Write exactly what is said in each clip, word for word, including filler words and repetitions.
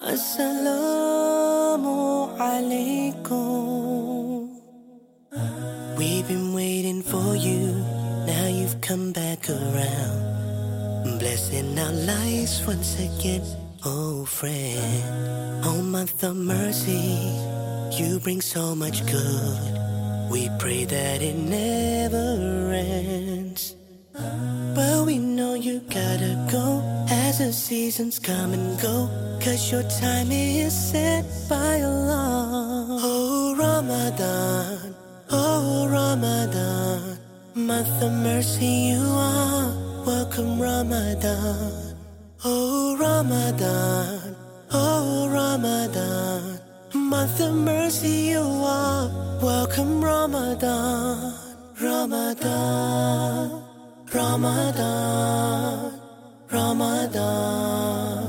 Assalamu alaikum. We've been waiting for you, now you've come back around, blessing our lives once again, oh friend. Oh month of mercy, you bring so much good, we pray that it never ends. But we know you gotta go, as the seasons come and go, cause your time is set by Allah. Oh Ramadan, oh Ramadan, month of mercy you are, welcome Ramadan. Oh Ramadan, oh Ramadan, month of mercy you are, welcome Ramadan. Ramadan, Ramadan, Ramadan,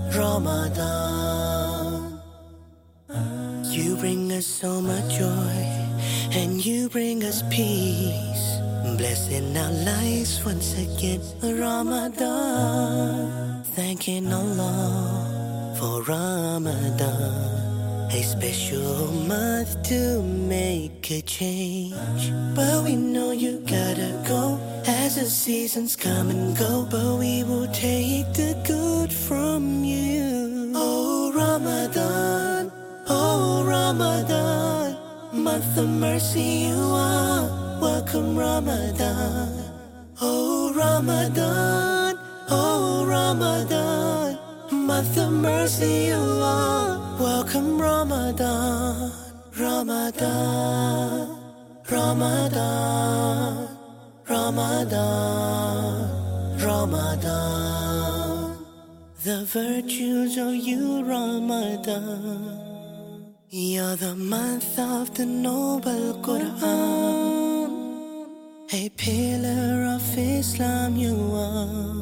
Ramadan. You bring us so much joy, and you bring us peace, blessing our lives once again. Ramadan, thanking Allah for Ramadan, a special month to make a change. But we know you gotta go, as the seasons come and go, but we will take the good from you. Oh Ramadan, oh Ramadan, month of mercy you are, welcome Ramadan. Oh Ramadan, oh Ramadan, month of mercy you are, welcome Ramadan. Ramadan, Ramadan, Ramadan, Ramadan. The virtues of you, Ramadan. You're the month of the noble Quran, a pillar of Islam you are.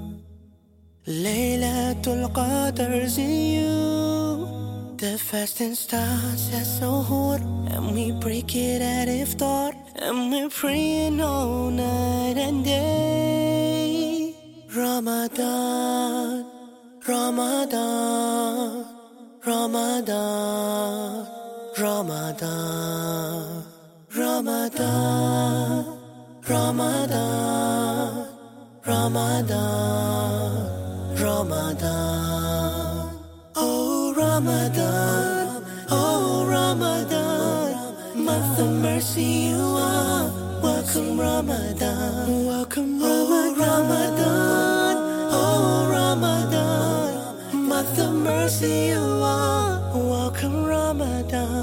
Laylatul Qadar's in you. The fasting starts at Suhoor, and we break it at Iftar, and we're praying all night and day. Ramadan, Ramadan, Ramadan, Ramadan, Ramadan, Ramadan, Ramadan, Ramadan. Oh Ramadan, oh Ramadan, month of mercy you are, welcome Ramadan, welcome Ramadan, oh Ramadan, month of mercy you are, welcome Ramadan.